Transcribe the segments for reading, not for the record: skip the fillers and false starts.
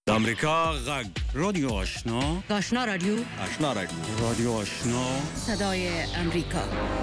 د امریکا غږ رادیو آشنا رادیو رادیو آشنا صدای امریکا.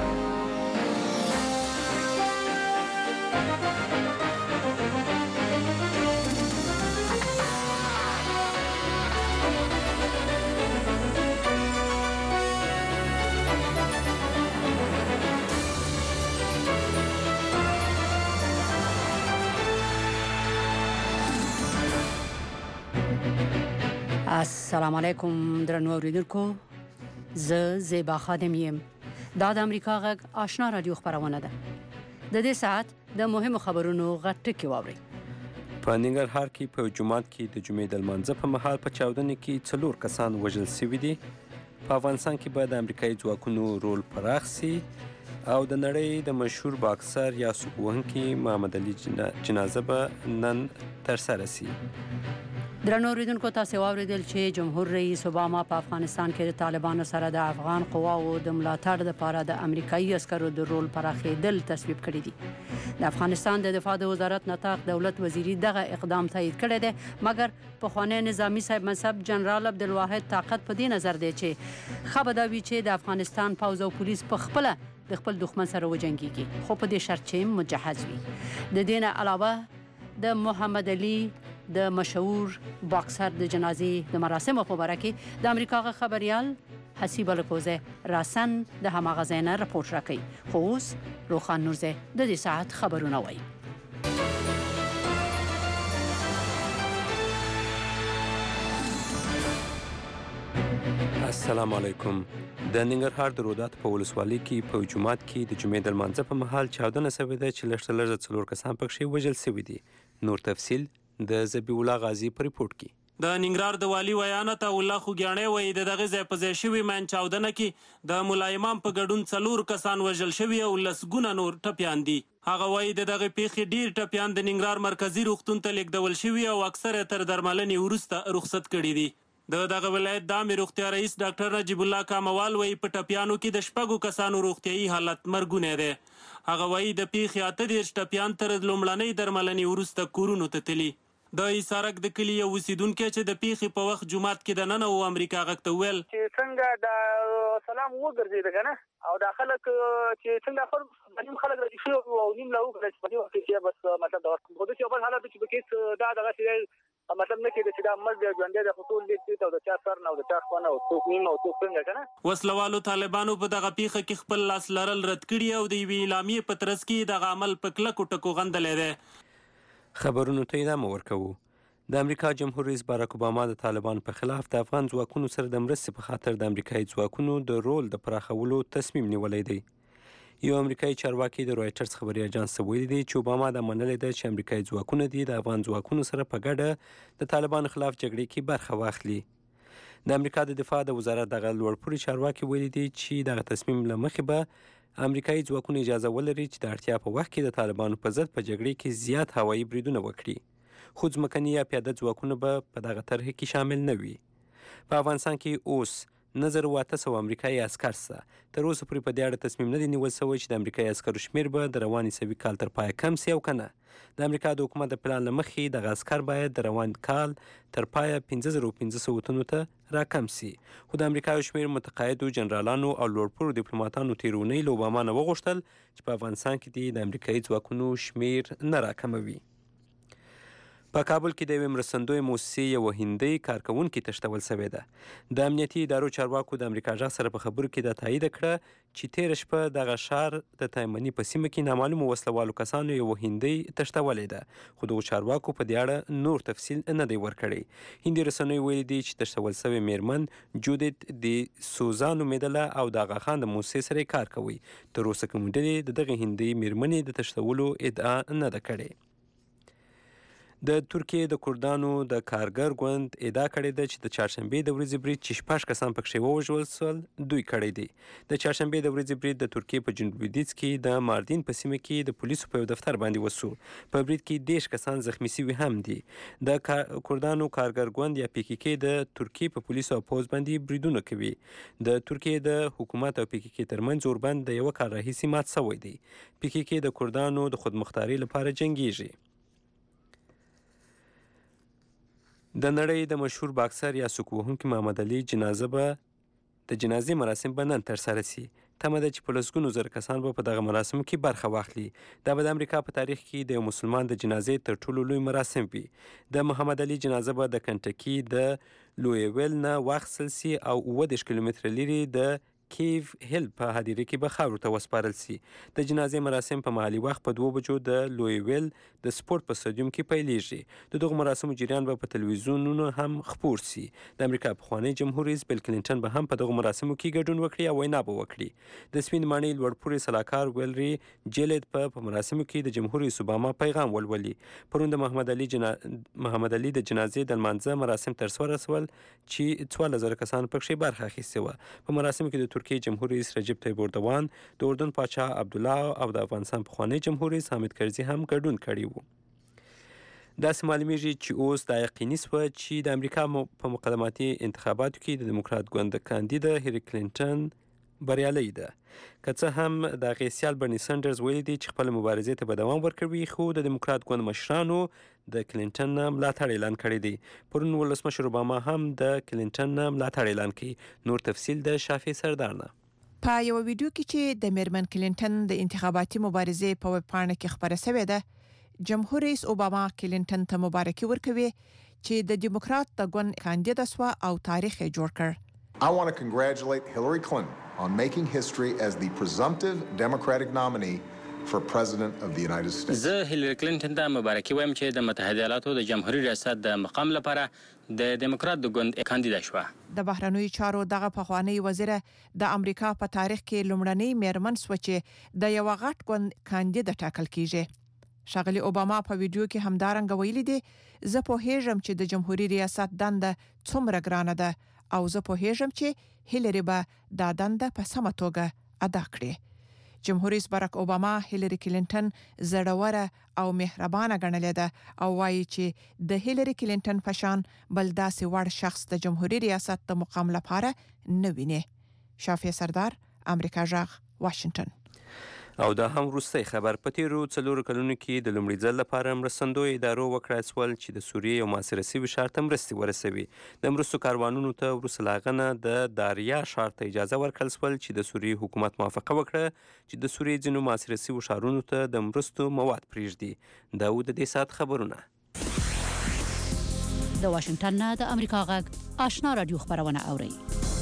السلام علیکم درنو اوریدونکو، زه زیبا خادم یم. دا د امریکا غږ آشنا رادیو خبرونه ده. د دې ساعت د مهمو خبرونو غټ ټکی واورئ. په ننګرهار کې په جومات کې د جمعې د لمانځه په مهال په چاودنې کې 4 کسان وژل شوي دي. په افغانستان کې به د امریکایي ځواکونو رول پراخ سي او د نړۍ د مشهور باکسر یا سوک وهونکي محمد علي جنازه به نن ترسره سي. درنو اوریدونکو، تاسو واوریدل چې جمهور رئیس اوباما په افغانستان کې د طالبانو سره د افغان قواو د ملاتړ لپاره د امریکایي عسکرو د رول پراخېدل تصویب کړی دي. د افغانستان د دفاع د وزارت نطاق دولت وزیري دغه اقدام تایید کړی دی، مګر پخوانی نظامی صاحب منصب جنرال عبدالواحد طاقت په دې نظر دی چې ښه به دا وي چې د افغانستان پوځ او پولیس په خپله د خپل دښمن سره وجنګېږي، خو په دې شرط چې مجهز وي. د دې نه علاوه د محمد علي د مشهور باکسر د جنازې د مراسمو په باره کې د امریکا غږ خبریال حسیب الکوزه راسن د هماغه ځای نه رپورټ راکوي. خو اوس روخان نورزی د دې ساعت خبرونه وایي. السلام علیکم. د ننګرهار د رودات په ولسوالۍ کې په جومات کې د جمعې د لمانځه په مهال چاودنه شوې ده چې لږ تر لږه 4 کسان پکښې وژل شوي دي. نور تفصیل د ذبیح الله غازي په ریپورټ کې. د ننګرهار د والي ویانت الله خوګیاڼی وایي د دغه ځای په ځای شوي مین چاودنه کې د ملا امام په ګډون 4 کسان وژل شوي او لسګونه نور ټپیان دي. هغه وایي د دغه پیښې ډیر ټپیان د ننګرهار مرکزي روغتون ته لیږدول شوي او اکثره تر درملنې وروسته رخصت کړي دي. د دغه ولایت د عامې روغتیا رئیس ډاکټر نجیب الله کاموال وایي په ټپیانو کې د 6 کسانو روغتیایي حالت مرګونی دی. هغه وایي د پیښې 38 ټپیان تر لومړنۍ درملنې وروسته کورونو ته تللي. د ایسارک د کلي یو اوسیدونکی چې د پیښې په وخت جومات کې دننه و امریکا غږ ته وویل چې څنګه د سلام وګرځېده که نه، او دا خلک چې څنګه نیم خلک راځي شو او نیم لا وکړه چې په دې وخت کې بس مطلب دا خو د چې بل حالت چې پکې دا دغه چې مطلب نه کېده چې دا مرګ دی ژوندی دی، خو ټول دې او د چا سر نه او د چا خوا نه او څوک نیم او څوک څنګه که نه. وسلوالو طالبانو په دغه پیښه کې خپل لاس لرل رد کړي او د یوې اعلامیې په ترڅ کې دغه عمل په کلکو ټکو غندلی دی. خبرونو ته ادامه ورکوو. د امریکا جمهور رئیس باراک اوباما د طالبانو په خلاف د افغان ځواکونو سره د مرستې په خاطر د امریکایي ځواکونو د رول د پراخولو تصمیم نیولی دی. یو امریکایي چارواکي د رویټرز خبري اژانس ته ویلي دی چې اوباما دا منلې ده چې امریکایي ځواکونه دي د افغان ځواکونو سره په ګډه د طالبانو خلاف جګړې کې برخه واخلي. د امریکا د دفاع د وزارت دغه لوړپوړي چارواکي ویلي دی چې دغه تصمیم له مخې به امریکایي ځواکونه اجازه ولري چې د اړتیا په وخت کې د طالبانو په ضد په جګړې کې زیات هوایي بریدونه وکړي، خو ځمکني یا پیاده ځواکونه به په دغه طرحه کې شامل نه وي. په افغانستان کې اوس 1800 امریکایي عسکر شته. تر اوسه پورې په دې اړه تصمیم نه دی نیول شوی چې د امریکایي عسکرو شمېر به د روان عیسوي کال تر پایه کم سي او که نه. د امریکا د حکومت د پلان له مخې دغه عسکر باید د روان کال تر پایه 5500 تنو ته راکم سي. خو د امریکا یو شمېر متقاعدو جنرالانو او لوړپوړو ډیپلوماتانو تېر اونۍ له اوباما نه وغوښتل چې په افغانستان کې د امریکایي ځواکونو شمېر نه راکموي. په کابل کې د یوې مرستندویې موسسې یوه هندۍ کارکوونکې تښتول شوې ده. د امنیتي ادارو چارواکو د امریکا غږ سره په خبرو کې دا تایید کړه چې تېره شپه دغه ښار د تایمني په سیمه کې نامعلومو وسلوالو کسانو یوه هندۍ تښتولې ده، خو دغو چارواکو په دې اړه نور تفصیل نه دی ورکړی. هندي رسنیو ویلي دي چې تښتول شوې میرمن جودت د سوزا نومېدله او د آغا خان د موسسې سره کار کوي. تر اوسه کومې ډلې د دغې هندۍ میرمنې د تښتولو ادعا نه ده کړې. د ترکیې د کردانو د کارګر ګوند ادعا کړې ده چې د چهارشنبې د ورځې برید چې 6 کسان پکښې ووژل شول دوی کړی دی. د چهارشنبې د ورځې برید د ترکیې په جنوب لویدیځ کې د ماردین په سیمه کې د پولیسو په یو دفتر باندې وسو. په برید کې 10 کسان زخمی شوي هم دي. د کردانو کارګر ګوند یا PKK د ترکیې په پولیسو او پوځ باندې بریدونه کوي. د ترکیې د حکومت او PKK ترمنځ اوربند د یوه کال راهیسې مات شوی دی. PKK د کردانو د خودمختارۍ لپاره جنګیږي. د نړۍ د مشهور باکسر یا سوک وهونکي محمد علي جنازه به د جنازې مراسم به نن ترسره سي. تمه ده چې په لسګونو زره کسان به په دغه مراسمو کې برخه واخلي. دا به د امریکا په تاریخ کې د یو مسلمان د جنازې تر ټولو لوی مراسم وي. د محمد علي جنازه به د کنټکي د لویویل نه واخیستل سي او 30 کیلومتره لرې د کیو هیل په هدیره کې به خاورو ته وسپارل سي. د جنازې مراسم په محلي وخت په 2 بجو د لویویل د سپورت په سټیډیوم کې پیلیږي. د دغه مراسمو جریان به په تلویزیونونو هم خپور سي. د امریکا پخوانی جمهور رئیس بیل کلینټن به هم په دغه مراسمو کې ګډون وکړي او وینا به وکړي. د سپین ماڼۍ لوړپوړي سلاکار ویلري جیلد په مراسمو کې د جمهور رئیس اوباما پیغام ولولي. پرون د محمد علي د جنازې د لمانځه مراسم ترسره شول چې 14,000 کسان پکې برخه اخیستې وه. په مراسمو کې د ترکیې جمهور رئیس رجب طیب اردوان، د اردن پاچا عبدالله او د افغانستان پخوانی جمهور رئیس حامد کرزي هم ګډون کړی وو. داسې معلومیږي چې اوس دا یقیني شوه چې د امریکا په مقدماتي انتخاباتو کې د دیموکرات ګوند کاندیده هیلری کلینټن بریالۍ ده. که څه هم د هغې سیال برني سنډرز ویلي دي چې خپل مبارزې ته به دوام ورکوي، خو د دیموکرات ګوند مشرانو د کلینټن نه ملاتړ اعلان کړی دی. پرون ولسمشر اوباما هم د کلینټن نه ملاتړ اعلان کړي. نور تفصیل د شافي سردار نه. په یو ویډیو کې چې د میرمن کلینټن د انتخاباتي مبارزې په ویب پاڼه کې خبره شوې ده، جمهور رئیس اوباما کلینټن ته مبارکي ورکوي چې د دیموکرات د ګوند کاندیده شوه او تاریخ یې جوړ کړ. I want to congratulate Hillary Clinton on making history as the presumptive Democratic nominee for President of the United States. زه هیلری کلینټن ته مبارکي وایم چې د متحده ایالاتو د جمهوریت ریاست د مقام لپاره د دیموکرات د ګوند کاندیده شوه. د بهرنیو چارو دغه پخوانی وزیر د امریکا په تاریخ کې لومړنۍ میرمن سوه چې د یو غټ ګوند کاندیده ټاکل کیږي. ښاغلي اوباما په ویډیو کې همدارنګه ویلي دي، زه پوهیږم چې د جمهوریت ریاست دنده څومره ګرانه ده او زه پوهیږم چې هیلری به دا دنده په سمه توګه ادا کړي. جمهور رئیس باراک اوباما هیلری کلینټن زړوره او مهربانه ګڼلې ده او وایي چې د هیلری کلینټن په شان بل داسې وړ شخص د جمهوریت ریاست د مقام لپاره نه ویني. شافي سردار، امریکا جغ، واشنگټن. او دا هم وروستی خبر. په تیرو 4 کلونو کې د لومړي ځل لپاره مرستندوی ادارو وکړای شول چې د سوریې یو محاصره شوي ښار ته مرستې ورسوي. د مرستو کاروانونو ته وروسته له هغه نه د داریا ښار ته اجازه ورکړل شول چې د سوریې حکومت موافقه وکړه چې د سوریې ځینو محاصره شوي ښارونو ته د مرستو مواد پرېږدي. دا و د دې ساعت خبرونه. د واشنگټن نه د امریکا غږ آشنا رادیو خبرونه اوري.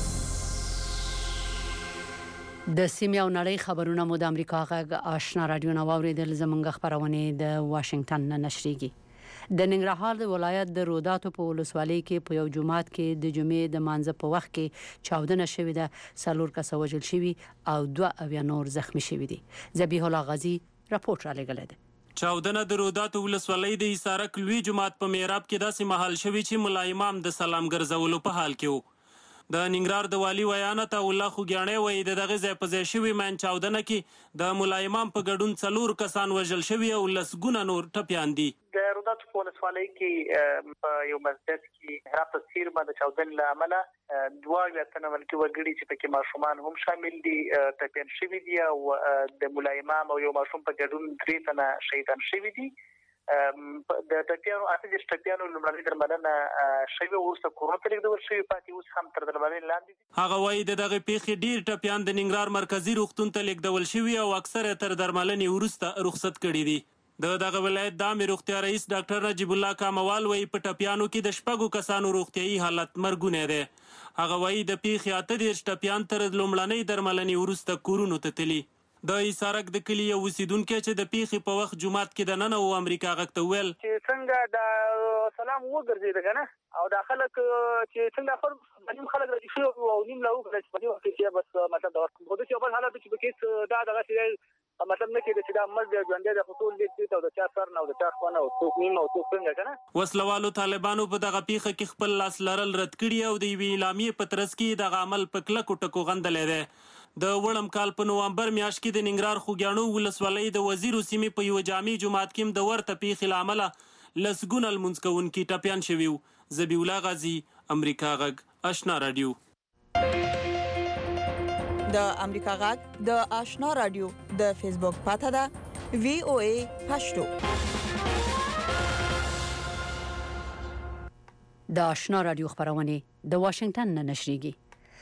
د سیمې او نړۍ خبرونه مو د امریکا غږ آشنا رادیو نه واوریدل. زمونږ خبرونه د واشنگټن نه نشریږي. د ننګرهار د ولایت د روداتو په ولسوالۍ کې په یو جماعت کې د جمعې د مانځه په وخت کې چاودنه شوې ده. 4 کسان وژل شوي او 2 نور زخمی شوي دي. ذبیح الله غازی راپورټ را لګل ده. چاودنه د روداتو ولسوالۍ د ایسارک لوی جماعت په میراب کې داسې مهال شوي چې ملا امام د سلام ګرځولو په حال کې وو. د ننګرهار د والي ویانت الله خوګیاڼی وایي د دغه ځای په ځای شوي مین چاودنه کې د ملا امام په ګډون 4 کسان وژل شوي او لسګونه نور ټپیان دي. د روداتو په ولسوالۍ کې په یو مسجد کې هغه په څیر باندې چاودنې له امله 2 تنه ملکي وګړي چې پکې ماشومان هم شامل دي ټپیان شوي دي او د ملا امام او یو ماشوم په ګډون 3 تنه شهیدان شوي دي. د ټپیانو اته ټپیانو لومړنۍ درملنه شوی ورسته کورونه ته لیږدول شوی پاتې اوس هم تر درملنې لاندې دي. هغه وایي دغه پیښې ډیر ټپیان د ننګرهار مرکزی روغتون ته لیږدول شوی او اکثره تر درملنې ورسته رخصت کړي دي. دغه ولایت د عامه روغتیا رئیس ډاکټر نجیب الله کاموال وایي په ټپیانو کې د 6 کسانو روغتیايي حالت مرګونه ده. هغه وایي د پیښې 8 ټپیان تر لومړنۍ درملنې ورسته کورونو ته تللي. د ایسارک د کلی یو اوسیدونکو چې د پیښې په وخت جمعات کې د نن او امریکا غږ ته ویل چې څنګه د سلام وګرځید کنه او د خلک چې څنګه خپل نیم خلک راځي شو او نیم لا وګرځي په دې وخت کې بس مطلب دا ورته چې په حالت کې بکیس دا دغه چې مطلب نه کېږي چې دا مرګ د ژوند د خصوص دي او د چا سر نه او د چا خونه او څوک نیم او څوک څنګه کنه وسلوالو طالبانو په دغه پیښه کې خپل لاس لرل رد کړي او د وی اعلامیې په ترڅ کې د عمل په کلکو ټکو غندلې ده. د وړم کال په نوامبر میاشت کې د ننګرهار خوګیاڼو ولسوالۍ د وزیر سیمې په یو جامع جماعت کې د ورته پیښې لامل لسګونه لمونځ کوونکي ټپیان شوي وو. ذبیح الله غازی، امریکا غږ آشنا رادیو. د امریکا غږ د آشنا رادیو د فیسبوک پاته ده VOA پښتو. د آشنا رادیو خبرونه د واشنگټن نه نشریږي.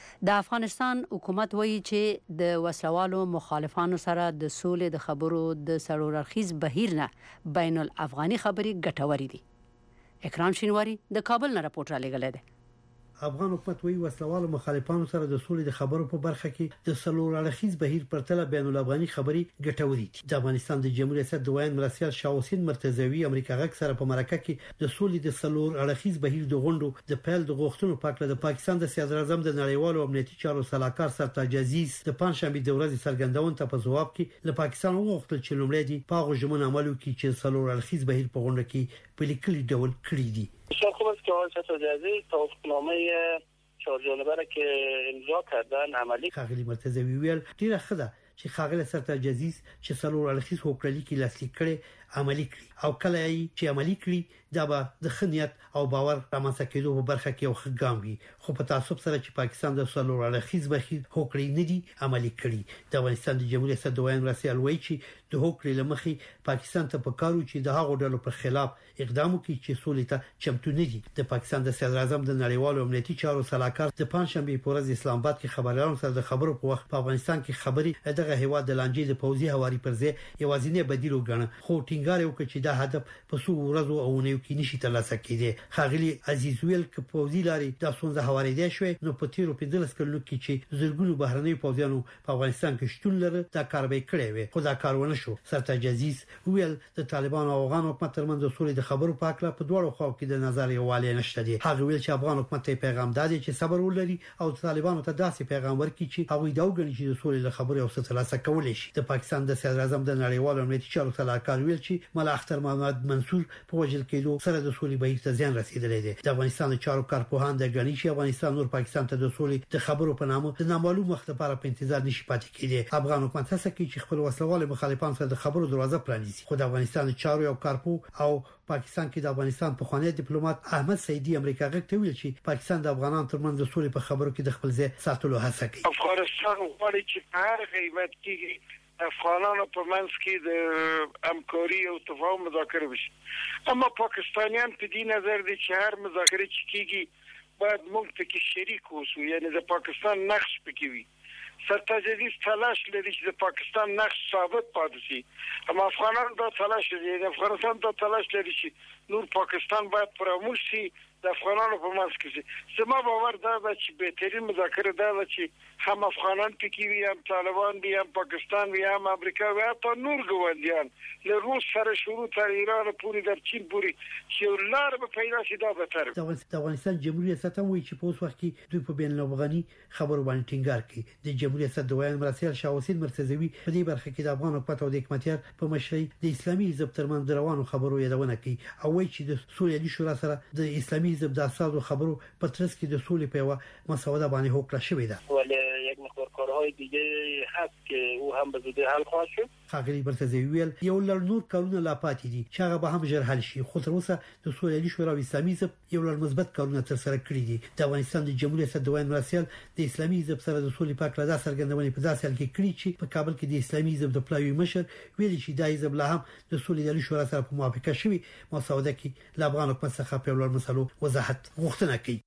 د افغانستان حکومت وایي چې د وسلوالو مخالفانو سره د سولې د خبرو د سرورخیز بهیر نه بین الافغاني خبري ګټوري دي. اکرام شینواری د کابل نه راپورټ را لګلې ده. افغان حکومت وی وسلوالو مخالفانو سره د سولې د خبرو په برخه کې د سلور اړخیز بهیر پرتله بین الافغاني خبري ګټوري دي. د افغانستان د جمهوریت ریاست دویم مرستیال شاه حسین مرتضوی امریکا غږ سره په مرکه کې د سولې د سلور اړخیز بهیر د غونډو د پیل د غوښتنو په اړه د پاکستان د صدر اعظم د نړیوالو امنیتي چارو سلاکار سرتاج عزیز د پنځشنبه د ورځې څرګندون ته په جواب کې له پاکستان وغوښتل چې لومړی دی په غوښمن عملو کې چې سلور اړخیز بهیر په غونډه کې په لیکلي ډول کړی دي. خوب است که آقای سرتاج عزیز توافقنامه 4 جانبه را که امضا کردن عملی خاغلی مرتضوی ویل ډیره ښه ده چې خاغلی سرتاج عزیز چې سلور اړخیز هوکړه کې لاسلیک کړي عملی کړي او کله یې چې عملی کړي دا به د خنیت او باور رامنځته کېدو په برخه کې یو ښه ګام وي. خو په تعصب سره چې پاکستان د سلور اړخیز بهیر هوکړه نه دي عملی کړي. د افغانستان د جمهوریت ریاست دویم مرستیال وایي چې د هوکړې لمخې پاکستان ته پکارو چې د هغو ډلو پر خلاف اقدام وکړي چې سولې ته چمتو نه دي. د پاکستان د صدر اعظم د نړیوالو امنیتي چارو سلاکار د پنځشنبه په ورځ اسلام آباد کې خبريالانو سره د خبرو په وخت په افغانستان کې خبري دغه هیواد د لانجې د پوځي هواري پر ځای یوازینی بدیل وګڼه. خو ټینګار وکړي چې دا هدف په څو ورځو او اونیو کې نشي ترلاسه کېدی. خاغلی عزیز ویل ک پوځي لاري د سونځه هواري دی شوی نو په تیرو 15 کلونو کې چې زرګونو بهرنۍ پوځیانو په افغانستان کې شتون لري دا کار به کړی وي خو دا کار ونه شو. سرتاج عزیز ویل د طالبان او افغان حکومت ترمنځ د سولې د خبرو په اړه په دوړو خواو کې د نظر یووالی نشته دی. هغه ویل چې افغان حکومت ته پیغام دادی چې صبر ولري او طالبانو ته داسې پیغام ورکړي چې هغه دا وګڼي چې د سولې د خبرو او سترلاسه کول شي. د پاکستان د صدر اعظم د نړیوالو امنیتي چارو سلاکار ویل چې ملا اختر محمد منصور په وجل کېدو سره د سولې بهیر ته زیان رسیدلی دی. د افغانستان چارو کارپوهان د غنی چې افغانستان نور پاکستان ته د سولې د خبرو په نامه د نامعلوم وخت لپاره په انتظار نشي پاتې کېدی. افغان حکومت هڅه کوي چې خپل وسلوال مخالفان سره د خبرو دروازه پرانیزي. خو د افغانستان چارو یو کارپو او پاکستان کې د افغانستان په خوانی ډیپلوماټ احمد سیدی امریکا غږ ته ویل چې پاکستان د افغانانو ترمنځ د سولې په خبرو کې د خپل ځای ساتلو هڅه کوي. افغانستان غواړي چې په هر قیمت کې افغانانو په منځ کې د همکاري او تفاهم مذاکره وشي. اما پاکستانیان په دې نظر دي چې هر مذاکره چې کیږي باید موږ پکې شریک اوسو، یعنی د پاکستان نقش پکې وي. سرتاج عزیز تلاش لري چې د پاکستان نقش ثابت پاتې شي، اما افغانان دا تلاش لري، افغانستان دا تلاش لري چې نور پاکستان باید فراموش شي د افغانانو په منځ کې. زما باور دا ده چې بهترین مذاکره دا ده چې هم افغانان پکې وي، هم طالبان وي، هم پاکستان وي، هم امریکا وي، حتی نور ګاونډیان له روس سره شروع تر ایران پورې در چین پورې چې لار به پیدا شي. دا بهتر د افغانستان جمهوریت ریاست وایي چې په اوس وخت کې دوی په بین الافغاني خبرو باندې ټینګار کوي. د جمهوریت ریاست دویم مرستیال شاه حسین مرتضوی په دې برخه کې د افغان حکومت او د حکومتیار په مشرۍ د اسلامي حزب ترمنځ روانو خبرو یادونه کوي او وایي چې د سولې شورا سره د اسلامي حزب د اساسو خبرو په ترڅ کې د سولې په یو مسوده باندې هوکړه شوې ده. ولی یک مقدار کارهای دیگه هست که او هم به زودی حل خواهد شد. خاغلی مرتضوی ویل یو لړ نور کارونه لا پاتې دي چې هغه به هم ژر حل شي. خو تر اوسه د سولې شورا او اسلامي حزب یو لړ مثبت کارونه تر سره کړی دي. د افغانستان د جمهوریت ریاست دویم مرستیال د اسلامي حزب سره د سولې په اړه د څرګندونې په داسې حال کې کړی چې په کابل کې د اسلامي حزب د پلاوی مشر ویلي چې د حزب لا هم د سولې شورا سره په موافقه شوی مسوده کې ل افغان حکومت څخه په لوړ مسلو وضاحت غوښتنه کوي.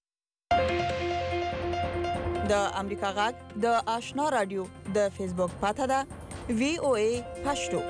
د امریکا غږ د آشنا رادیو د فیسبوک پاته ده VOA پښتو.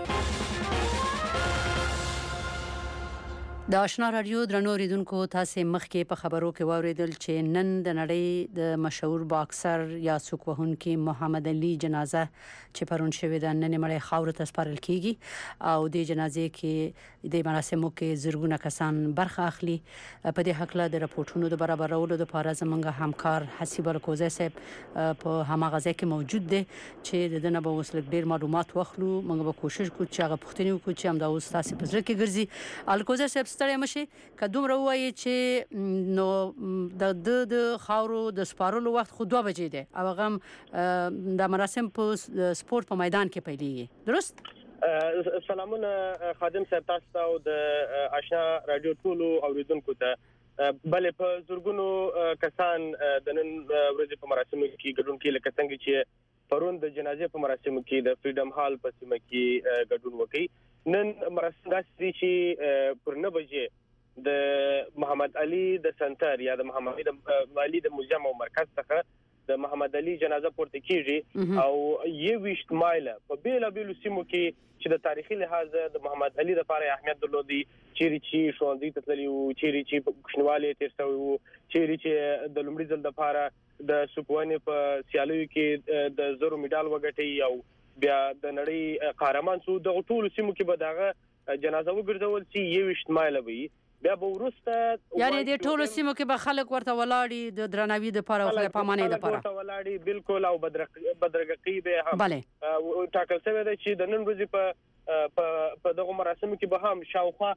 د آشنا رادیو درنو ریدونکو تاسو مخکې په خبرو کې واوریدل چې نن د نړۍ د مشهور باکسر یا سوک وهونکي محمد علي جنازه چې پرون شوې ده نن مړی خاور ته سپارل کیږي او د جنازې کې د مراسمو کې زرګونه کسان برخه اخلي. په دې حق له د راپورټونو د برابرولو لپاره زمونږ همکار حسیب الکوزه صاحب په هماغه ځای کې موجود دی چې د دنه به وسلک ډیر معلومات واخلو. موږ به کوشش کوو چې هغه پوښتنې وکړو چې هم دا اوس تاسو په ځل کې ګرځي. الکوزه صاحب ستړی مشي که دومره وایي چې نو د خاورو د سپارلو وخت خو 2 بجې دی او هغه د مراسم په سپورت په میدان کې پیلېږي. درست؟ سلامونه خادم صاحب تاسو ته او د آشنا رادیو ټولو اوریدونکو ته. بلې په زورګونو کسان د نن ورځې په مراسمو کې ګډون کوي لکه څنګه چې پرون د جنازې په مراسمو کې د فریډم هال په سیمه کې ګډون وکړي. نن مراسم داسې چې پر 9 بجې د محمد علي د سنټر یا د محمد علي د موزیم او مرکز څخه د محمد علي جنازه پورته کیږي او 21 مایله په بیلابیلو سیمو کې چې د تاریخي لحاظ د محمد علي لپاره اهمیت درلودي، چیرې چې ښوونځي ته تللی وو، چیرې چې کوچنیوالی تیر شوی وو، چیرې چې د لومړي ځل لپاره د سوپوانې په سیالیو کې د زرو میډال وګټي او بیا د نړۍ قهرمان شو. د ټولو سیمو کې به دغه جنازه وګرځول شي 21 مایله وي. بیا به ورسته یعنی د ټولو سیمو کې به خلک ورته ولاړی د درناوي لپاره او خلک پامانې لپاره ورته ولاړی بالکل او بدرګقي به هم ټاکل شوی دی چې د نن ورځې په دغه مراسمو کې به هم شاوخوا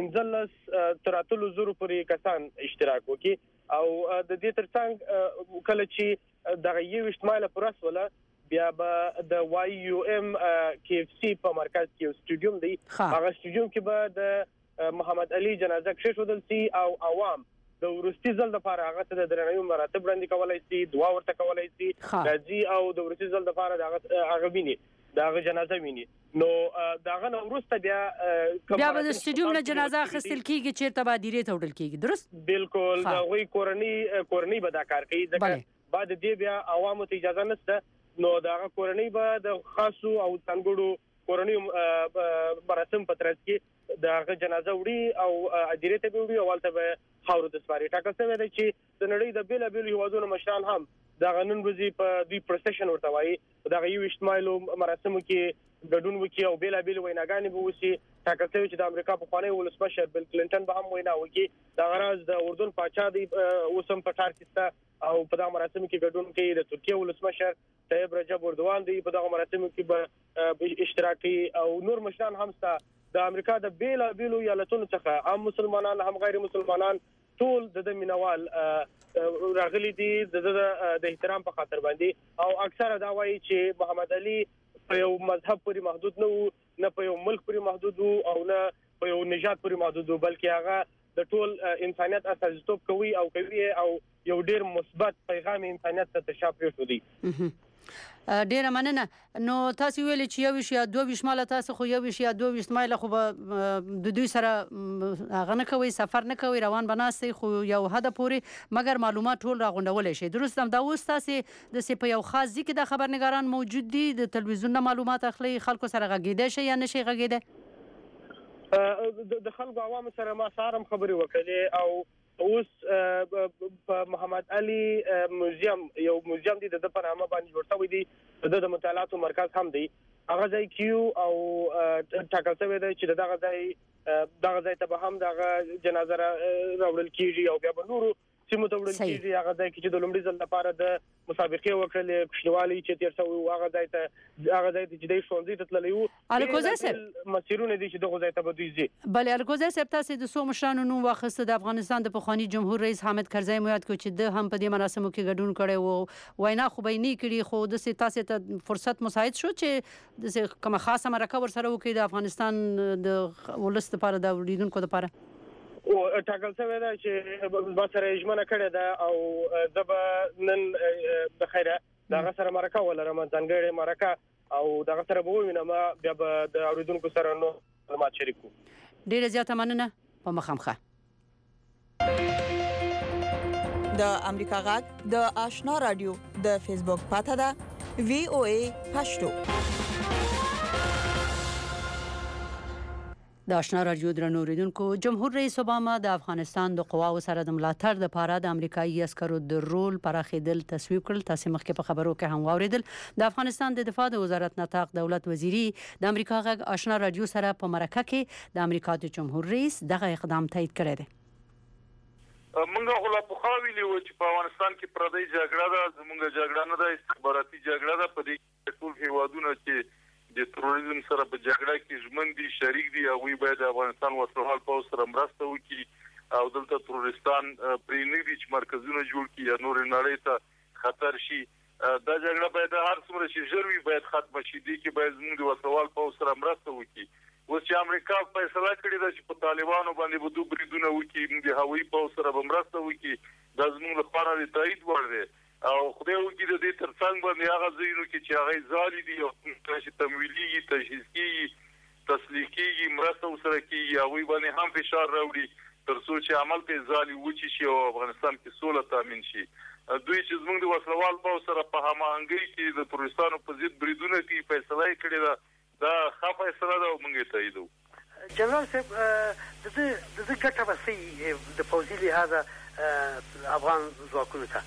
15 تر 3000 پورې کسان اشتراک وکړي او د دې ترڅنګ کله چې دغه 21 مایله پرس ولا بیا به د وای یو ام کې اف سی په مرکز کې سټډیوم دی. هغه سټډیوم کې به د محمد علي جنازه کښېښودل شي او عوام د وروستي ځل لپاره هغه ته د درناوي مراتب وړاندې کولی شي، دعا ورته کولی شي، راځي او د وروستي ځل لپاره هغه ویني، د هغه جنازه ویني. نو د هغه نه وروسته بیا به د سټډیوم نه جنازه اخیستل کېږي، چېرته به هدیرې ته وړل کېږي. درست؟ بالکل. د هغوی کورنۍ به دا کار کوي، ځکه بعد دې بیا عوامو ته اجازه نشته، نو د هغه کورنۍ به د خاصو او ځانګړو کورنۍ مراسم په ترڅ کې د هغه جنازه وړي او هدیرې ته وړي او هلته به خاورو ته سپاري. ټاکل شوی دی چې د نړۍ د بیلابیلو هیوادونو مشران هم دغه نن ورځې په دوی پروسیشن ورته وایي په دغه 21 مایلو مراسمو کې ګډون وکړي او بیلابیلو ویناګانې به وشي. ټاکل شوی چې د امریکا پخوانی ولسمشر بل کلینټن به هم وینا وکړي. دغه راز د اردن پاچا دی اوس هم په ټار کې شته او په دغه مراسمو کې ګډون کوي. د ترکیه ولسمشر طیب رجب اردوغان دی په دغه مراسمو کې به اشتراک کوي او نور مشران هم شته. د امریکا د بیلابیلو ایالتونو څخه هم مسلمانان هم غیر مسلمانان ټول د مینوال راغلي دي د احترام په خاطر باندې او اکثره دا وایي چې محمد علي په یو مذهب پورې محدود نه وو، نه په یو ملک پورې محدود وو او نه په یو نژاد پورې محدود وو، بلکې هغه د ټول انسانیت استازیتوب کوي او یو ډیر مثبت پیغام انسانیت ته تشا پرېښودي. ډیره مننه. نو تاسو ویلي چې 21 یا 22 مایله تاسو خو 21 یا 22 مایله خو د دوی سره هغه نه کوي، سفر نه کوي، روان بناستي خو یو حد پورې، مګر معلومات ټول راغونډولی شي. درست هم دا اوس تاسو د په یو خاص ځای کې د خبرنګاران موجود دي، د تلویزیون نه معلومات اخلي، خلکو سره غږیدای شي یا نشي غږیدای؟ د خلکو عوامو سره ما سارم خبرې وکړې او اوس په محمد علي موزیم یو موزیم دی د په نامه باندې جوړ شوی دی، د مطالعاتو مرکز هم دی. هغه ځای کیو او ټاکل شوی دی چې دغه ځای ته به هم دغه جنازه راوړل کیږي او بیا به نورو سیمو ته وړل کیږي. هغه ځای کې چې د لومړي ځل لپاره د مسابقې وکړلې، کوچنیوالي چې تیر شوی و، هغه ځای ته چې دی ښوونځي ته تللی وو، الکوزی صاحب مسیرونه دي چې دغه ځای ته به دوی ځي. بلې الکوزی صاحب تاسو د څو مشرانو نوم واخیسته. د افغانستان د پخواني جمهور رئیس حامد کرزی مو یاد کړو چې د هم په دې مراسمو کې ګډون کړی و، وینا خو به یې نه کړي، خو داسې تاسو ته فرصت مساعد شو چې داسې کومه خاصه مرکه ورسره وکړي د افغانستان د ولس لپاره، د لیدونکو لپاره؟ او ټاکل شوی دی چې ما سره ژمنه کړې ده او زه به نن د خیره دغه سره مرکه ولرم، ځانګړې مرکه، او دغه سره به ووینم، بیا به د اورېدونکو سره نور معلومات شریک کړو. ډېره زیاته مننه. په مخامخه د امریکا غږ د آشنا رادیو د فیسبوک پاته ده VOA پښتو. د آشنا رادیو درنو اوریدونکو، جمهور رئیس اوباما د افغانستان د قواو سره د ملاتړ لپاره د امریکایي عسکرو د رول پراخېدل تصویب کړل. تاسو مخکې په خبرو کې هم واوریدل. د افغانستان د دفاع د وزارت نطاق دولت وزیری د امریکا غږ آشنا رادیو سره په مرکه کې د امریکا د جمهور رئیس دغه اقدام تایید کړی دی. موږ خو لا پخوا ویلي وو چې په افغانستان کې پردی جګړه ده، زموږ جګړه نه ده، استخباراتي جګړه ده. په دې کې ټول هیوادونه چې د تروریزم سره په جګړه کې ژمن دي، شریک دي، هغوی باید د افغانستان وسلوال پوځ سره مرسته وکړي او دلته تروریستان پرې نه دي چې مرکزونه جوړ کړي یا نورې نړۍ ته خطر شي. دا جګړه باید هر څومره چې ژر وي باید ختمه شي. دې کې باید زموږ د وسلوال پوځ سره مرسته وکړي. اوس چې امریکا فیصله کړې ده چې په طالبانو باندې به دوه بریدونه وکړي، موږ د هوایي پوځ سره به مرسته وکړي، دا زموږ لپاره د تایید وړ دی. او خدای وکړي د دې ترڅنګ باندې هغه ځایونو کې چې هغه ځالي دي او چې تمویلېږي، تجهیز کېږي، تسلیح کېږي، مرسته ورسره کېږي، هغوی باندې هم فشار راوړي ترڅو چې عمل ته ځالي وچی شي او افغانستان کې سوله تامین شي. دوی چې زموږ د وسلوال پوځ سره په هماهنګۍ کې د تروریستانو په ضد بریدونه کې فیصله کړې ده، دا ښه فیصله ده او موږ یې تاییدو. جنرال صاحب د ګټه وسي د پوځي لحاظه افغان ځواکونو ته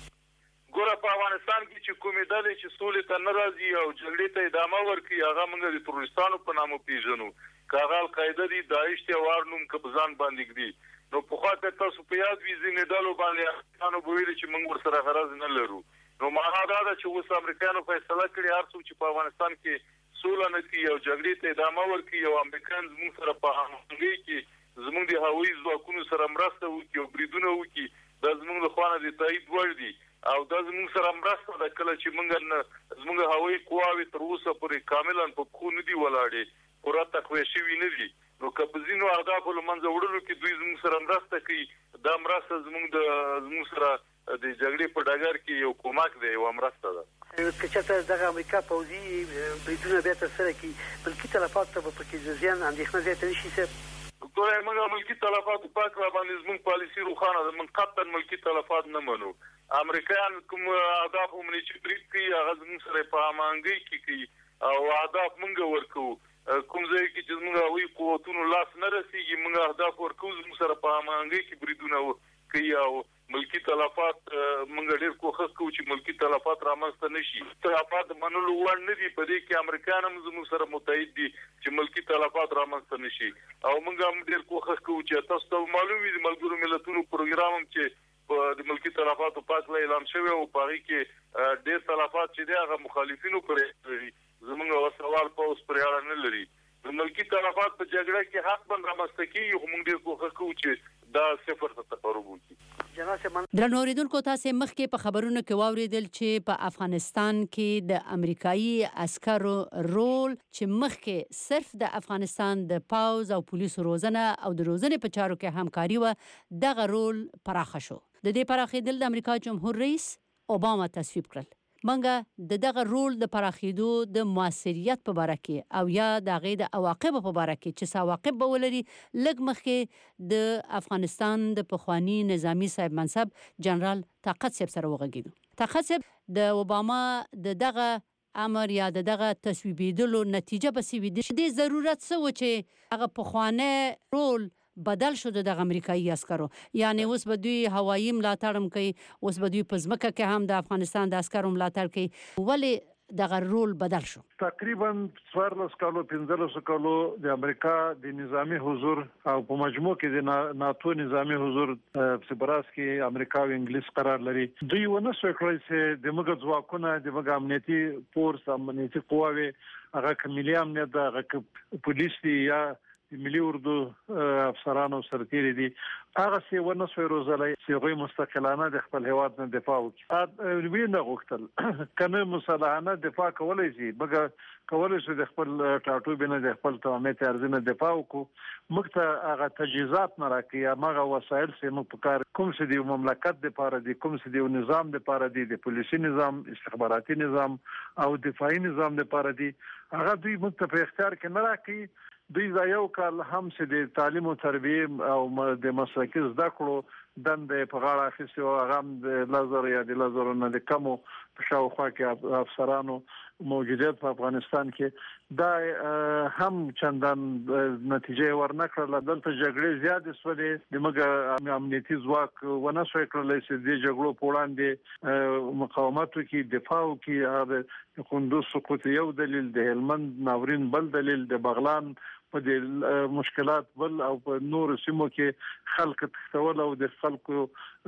ګوره په افغانستان کې چې کومې ډلې چې سولې ته نه راځي او جګړې ته ادامه ورکوي هغه موږ د تروریستانو په نامه پیژنو. که هغه القاعده دي، داعش دی، وار نوم که په ځان باندې ږدي. نو پخوا ته تاسو په یاد وي ځینې ډلو باندې امریکایانو به ویلي چې موږ ورسره غرض نه لرو. نو معنا دا ده چې اوس امریکایانو فیصله کړې هر څوک چې په افغانستان کې سوله نه کوي او جګړې ته ادامه ورکوي او امریکایان زموږ سره په همغږۍ کې زموږ د هوایي ځواکونو سره مرسته وکړي او بریدونه وکړي، دا زموږ له خوا نه د تایید وړ دي او دا زموږ سره مرسته ده. کله چې زموږ هوایي قواوې تر اوسه پورې کاملا په پښو نه دي ولاړې، پوره تقویه شوي نه دي. نو که په ځینو اهدافو له منځه وړلو کې دوی زموږ سره مرسته کوي، دا مرسته زموږ سره د جګړې په ډګر کې یو کومک دی، یوه مرسته ده. که چېرته دغه امریکا پوځي بریدونه بیا ترسره کړي، ملکي تلفاتو ته به پکې د زیان اندېښنه زیاته نه شي صاحب؟ ګوره موږ ملکي تلفاتو پاک را باندې زموږ پالیسي روښانه ده، موږ قطعا ملکي تلفات نه منو. امریکایان کوم اهداف ومني چې برید کوي هغه زموږ سره په هماهنګۍ کې کوي او اهداف موږ ورکوو. کوم ځای کې چې زموږ هوایي قوتونو لاس نه رسېږي موږ اهداف ورکوو، زموږ سره په هماهنګۍ کې بریدونه کوي او ملکی تلفات موږ ډېر کوښښ کوو چې ملکی تلفات رامنځته نه شي. تلفات منلو وړ نه دي، په دې کې امریکایان هم زموږ سره متحد دي چې ملکی تلفات رامنځته نه شي او موږ هم ډېر کوښښ کوو چې تاسو ته معلوم وي د ملګرو ملتونو پروګرام هم چې د ملکی تلفاتو پاک اعلان شوی او په هغې کې ډېر تلفات چې دی هغه مخالفینو پرې لري، زموږ وسلوال پوځ پرې اړه نه لري. د ملکی تلفات په جګړه کې حتما رامنځته کېږي، خو موږ ډېر کوښښ کوو چې دا صفر ته تقرب وکړي. درنو اوریدونکو، تاسو مخکې په خبرونو کې واوریدل چې په افغانستان کې د امریکایي عسکرو رول چې مخکې صرف د افغانستان د پوځ او پولیسو روزنه او د روزنې په چارو کې همکاري و، دغه رول پراخه شو. د دې پراخېدل د امریکا جمهور رئیس اوباما تصویب کړل. منګه د دغه رول د پراخېدو د موثریت په باره کې او یا د هغې د عواقبو په باره کې چې څه عواقب به ولري، لږ مخکې د افغانستان د پخواني نظامي صاحب منصب جنرال طاقت صاحب سره وغږېدو. طاقت صاحب د اوباما د دغه امر یا د دغه تصویبېدلو نتیجه به څه وي؟ د دې ضرورت څه و چې هغه پخوانی رول بدل شو د امریکایي عسکرو؟ یعنی اوس به دوی هوایي ملاتړ هم کوي، اوس به دوی په ځمکه کې هم د افغانستان د عسکرو ملاتړ کوي. ولې دغه رول بدل شو؟ تقریبا 14 کالو 15 کالو د امریکا د نظامی حضور او په مجموع کې د ناتو نظامی حضور په براس کې امریکا او انګلیس قرار لري. دوی ونه سو کړی چې د موږ ځواکونه د موږ امنیتي فورس امنیتي قواوې هغه ملي امنیت د پولیس دی یا ملي اردو افسرانو سرتیري دي، هغه څه ونه سوی روزلای چې هغوی مستقلانه د خپل هیواد نه دفاع وکړي. دوی نه غوښتل کنه مسلحانه دفاع کولای شي، مګر کولای شي د خپل ټاټوبې نه د خپل تمامیت ارزښت نه دفاع وکړو. موږ ته هغه تجهیزات نه راکړي، هغه وسایل چې موږ په کار کوم څه د مملکت لپاره دي، کوم څه د نظام لپاره دي، د پولیسي نظام، استخباراتي نظام او دفاعي نظام لپاره دي، هغه دوی موږ ته په اختیار کې نه راکړي. دوی دا یو کال هم چې د تعلیم او تربیه او د مسلکي زده کړو دندې په غاړه اخیستې او هغه هم د لزر یا د لزر نه د کمو په شاوخوا کې افسرانو موجودیت په افغانستان کې دا هم چندان نتیجه ورنکړله. دلته جګړې زیاتې شولې، د موږ امنیتي ځواک ونه سوی کړلی چې د جګړو په وړاندې مقاومت وکړي، دفاع وکړي. د کندوز سقوط یو دلیل، د هلمند ناورین بل دلیل، د بغلان په د مشکلات بل او په نور سیمو کې خلک تختول او د خلکو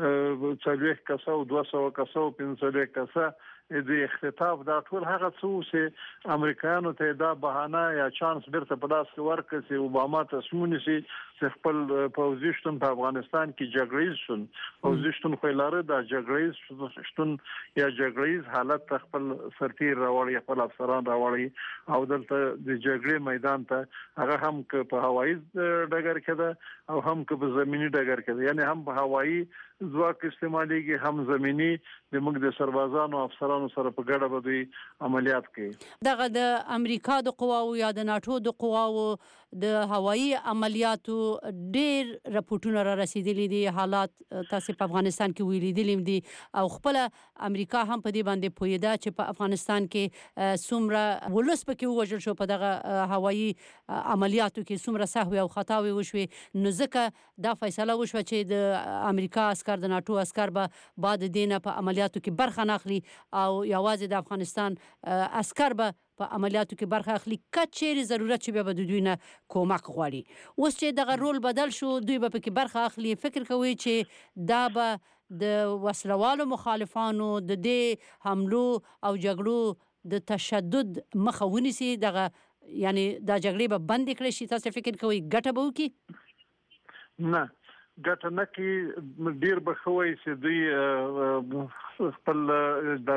40 کسه او 200 کسه او 500 کسه د اختطاف، دا ټول هغه څه چې امریکایانو ته دا بهانه یا چانس بیرته په لاس کې ورکړي چې اوباما تصمیم ونیسي چې خپل پوځي شتون په افغانستان کې جګړیز شون، پوځي شتون خو لاره دا جګړیز شتون یا جګړیز حالت خپل سرتیر راوړي، خپل افسران راوړي او دلته د جګړې میدان ته هغه هم که په هوایي ډګر کې ده او هم که په زمینی ډګر کې ده، یعنی هم په هوایي ځواک استعمالېږي، هم زمینی د موږ د سربازانو او افسرانو سره په ګډه به دوی عملیات کوي. دغه د امریکا د قواو یا د ناتو د قواو د هوایي عملیاتو ډیر راپورټونه را رسیدلي دي، حالات تاسو په افغانستان کې ویلیدلي دي او خپل امریکا هم په دې باندې پوهیده چې په افغانستان کې څومره ولس پکې ووژل شو، په دغه هوایي عملیاتو کې څومره سهو او خطاوې وشوې، نو ځکه دا فیصله وشوه چې د امریکا عسکر د ناتو عسکر به بعد دینه په عملیاتو کې برخه نه اخلي او یوازې د افغانستان عسکر به په عملیاتو کې برخه اخلي، که چیرې ضرورت شي بیا به د دوی نه کومک غواړي. اوس چې دغه رول بدل شو، دوی به پکې برخه اخلي، فکر کوي چې دا به د وسلوالو مخالفانو د دې حملو او جګړو د تشدد مخه ونیسي، دغه یعنی دا جګړې به بندې کړی شي؟ تاسو فکر کوئ ګټه به وکړي؟ نه، ګټه نه کوي. ډیر به ښه وایي چې دوی خپل د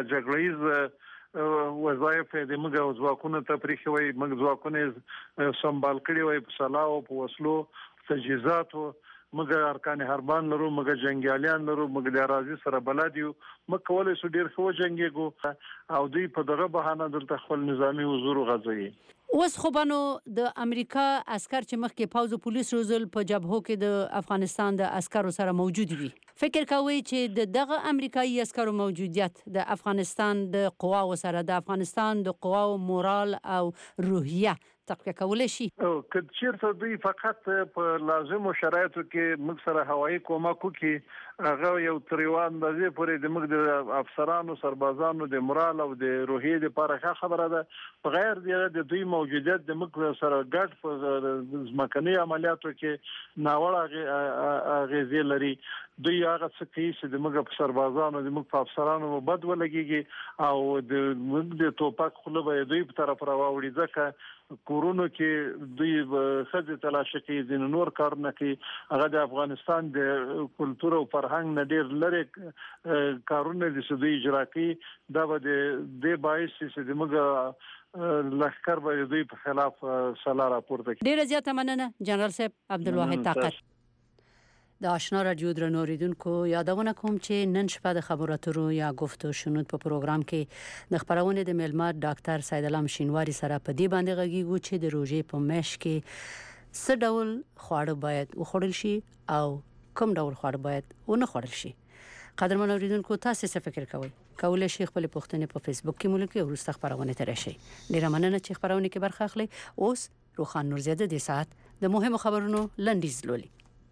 جګړیز وظایف د موږ ځواکونو ته پرېښوي، موږ ځواکونه سمبال کړي وي په سلاحو، په وسلو، تجهیزاتو، موږ ارکان حربان لرو، موږ جنگیالیان لرو، موږ د اراضي سره بلد یو، موږ کولای شو ډیر ښه وجنګېږو او دوی په دغه بهانه دلته خپل نظامی حضور غځوي. اوس خو بنو د امریکا عسكر چې مخکې پوز او پولیس روزل په جبهو کې د افغانستان د عسکرو سره موجود وي، فکر کوي چې دغه امریکایي عسکرو موجودیت د افغانستان د قواو سره د افغانستان د قواو مورال او روحیه تقویه کولی شي؟ که چیرته دوی فقط په لازمو شرایطو کې موږ سره هوایي کومک وکړي، هغه یو تر یوه اندازې پورې د موږ د افسرانو سربازانو د مورال او د روحیې لپاره ښه خبره ده. بغیر د دوی موجودیت د موږ سره ګډ په ځمکني عملیاتو کې ناوړه اغېزې لري. دوی هغه څه کوي چې د موږ په سربازانو د موږ په افسرانو بد ولګېږي او د موږ د توپک خوله به دوی په طرف راوړي، ځکه کورونو کې دوی ښځې تلاشه کوي، ځینې نور کارونه کوي، هغه د افغانستان د کلتور او فرهنګ نه ډېر لرې کارونه دي چې دوی اجرا کوي. دا به د دې باعث چې د موږ لښکر به دوی په خلاف سلا راپورته کړي. ډېره زیاته مننه جنرال صاحب عبدالواحد طاقت. د آشنا رادیو درنو اوریدونکو یادونه کوم چې نن شپه د خبرو اترو یا گفتو شنود په پروګرام کې د خبرونه د میلمه ډاکټر سید علام شینواری سره په دې باندې غږیږو چې د روزې په میاشت کې څه ډول خواړه باید وخوړل شي او کوم ډول خواړه باید ونه خوړل شي. قدرمن اوریدونکو تاسو څه فکر کوئ؟ کولای شئ خپل پوښتنې په فیسبوک کې مولکي او وروسته خبرونه تر شي. ډیره مننه چې خبرونه کې برخه اخلي. اوس روخان نورزاده د ساعت د مهمو خبرونو لنډیز لولي.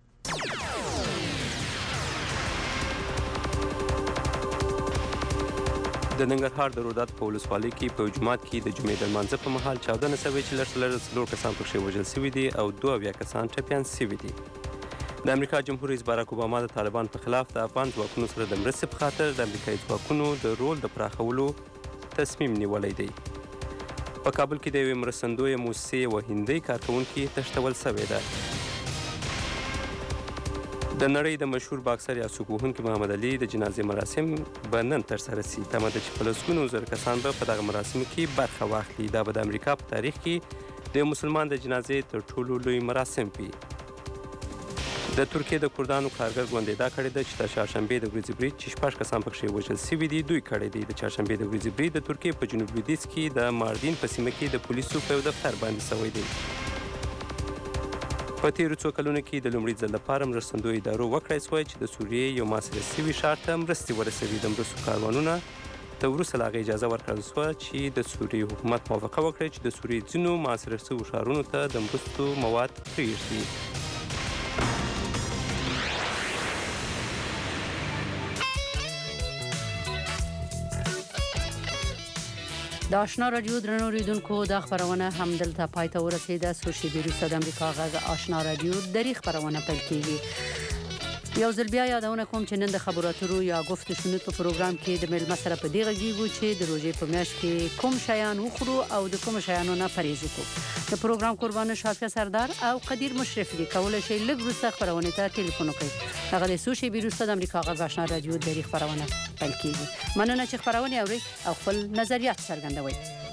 د ننګرهار د رودات په ولسوالۍ کې په جومات کې د جمعې د لمانځه په مهال چاودنه شوې چې لږ کسان پکې وژل شوي دي او 22 کسان ټپیان شوي دي. د امریکا جمهور رئیس باراک اوباما د طالبان په خلاف د افغان ځواکونو سره د مرستې په خاطر د امریکایي ځواکونو د رول د پراخولو تصمیم نیولی دی. په کابل کې د یوې مرستندویه موسسې یوه هندۍ کارکوونکې تښتول شوې ده. د نړۍ د مشهور باکسر یا سوک محمد علي د جنازې مراسم به نن ترسره شي. تمه ده چې په لسګونو زره کسان به په دغه مراسمو کې برخه واخلي. دا به د امریکا په تاریخ کې د مسلمان د جنازې تر ټولو لوی مراسم وي. د ترکیې د کردانو کارګر ګوند ادعا کړې ده چې د چهارشنبې د ورځې برید چې 6 کسان پکې وژل شوي دي دوی کړی دی. د چهارشنبې د ورځې برید د ترکیې په جنوب لویدیځ کې د ماردین په سیمه کې د پولیسو په یو دفتر باندې شوی دی. په تیرو څو کلونو کې د لومړي ځل لپاره مرستندویو ادارو وکړای شوی چې د سوریې یو محاصره شوي ښار ته مرستې ورسوي. د مرستو کاروانونه ته وروسته له هغې اجازه ورکړل شوه چې د سوریې حکومت موافقه وکړي چې د سوریې ځینو محاصره شویو ښارونو ته د مرستو مواد پرېږدي. د آشنا رادیو درنو اوریدونکو دا خبرونه همدلته پای ته ورسیده. څو شېبې وروسته د امریکا غږ آشنا رادیو درې خبرونه پیل کیږي. یو ځل بیا یادونه کوم چې نن د خبرو اترو یا گفتو شنود په پروګرام کې د میلمه سره په دې غږیږو چې د روژې په میاشت کې کوم شیان وخورو او د کوم شیانو نه پرهیز وکړو. د پروګرام قربانه شافیه سردار او قدیر مشرف دي. کولای شئ لږ وروسته خبرونه ته ټلیفون وکړئ. هغه د څو شېبې وروسته د امریکا غږ آشنا رادیو درې خبرونه پیل کیږي. مننه چې خبرونه اورئ او خپل نظریات څرګندوئ.